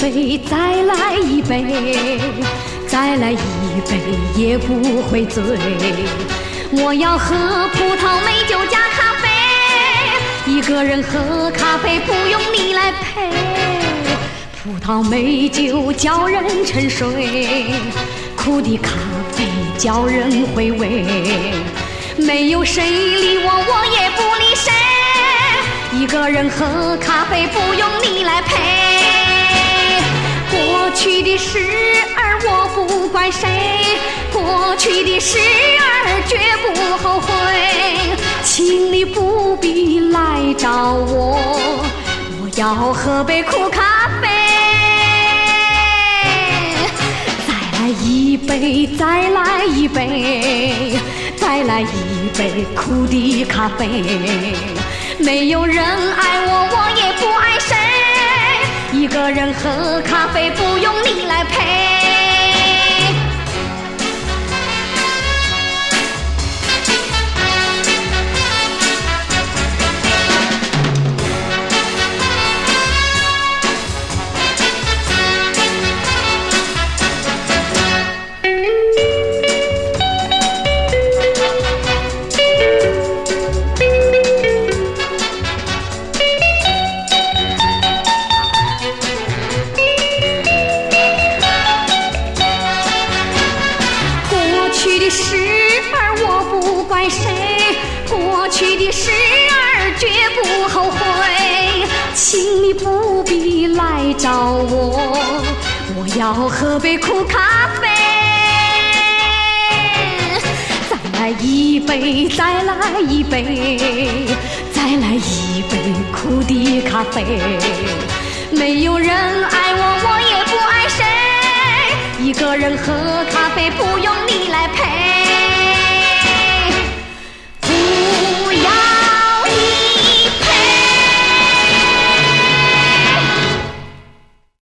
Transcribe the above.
杯，再来一杯，再来一杯也不会醉。我要喝葡萄美酒加咖啡，一个人喝咖啡不用你来陪。葡萄美酒叫人沉睡，苦的咖啡叫人回味。没有谁理我，我也不理谁。一个人喝咖啡不用你来陪。过去的事儿我不怪谁，过去的事儿绝不后悔。请你不必来找我，我要喝杯苦咖啡。再来一杯，再来一杯，再来一杯苦的咖啡。没有人爱我，我也不爱谁。一个人喝咖啡不用你来陪。事儿我不怪谁，过去的事儿绝不后悔。请你不必来找我，我要喝杯苦咖啡。再来一杯，再来一杯，再来一杯苦的咖啡。没有人爱我，我也不爱谁。一个人喝咖啡不用